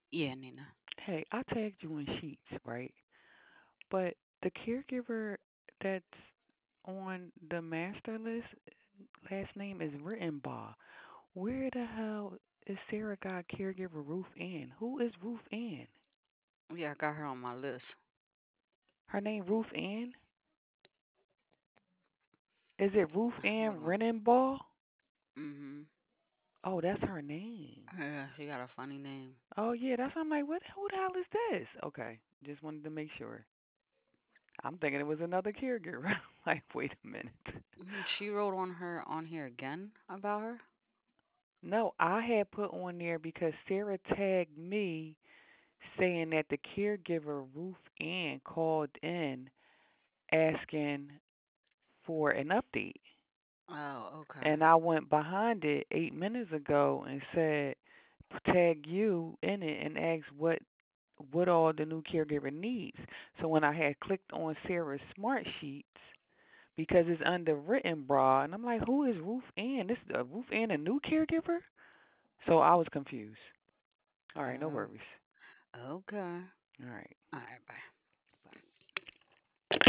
Yeah, Nina. Hey, I tagged you in sheets, right? But the caregiver that's on the master list, last name is Rittenbaugh. Where the hell is Sarah got caregiver Ruth Ann? Who is Ruth Ann? Yeah, I got her on my list. Her name Ruth Ann? Is it Ruth Hold Ann on. Rittenbaugh? Mhm. Oh, that's her name. Yeah, she got a funny name. Oh yeah, that's I'm like, what? Who the hell is this? Okay, just wanted to make sure. I'm thinking it was another caregiver. Like, wait a minute. She wrote on her on here again about her. No, I had put on there because Sarah tagged me saying that the caregiver Ruth Ann called in asking for an update. Oh, okay. And I went behind it 8 minutes ago and said tag you in it and ask what all the new caregiver needs. So when I had clicked on Sarah's smart sheets because it's under written bra and I'm like, who is Ruth Ann? This Ruth Ann a new caregiver? So I was confused. All right, no Uh, worries. okay. All right. All right, bye.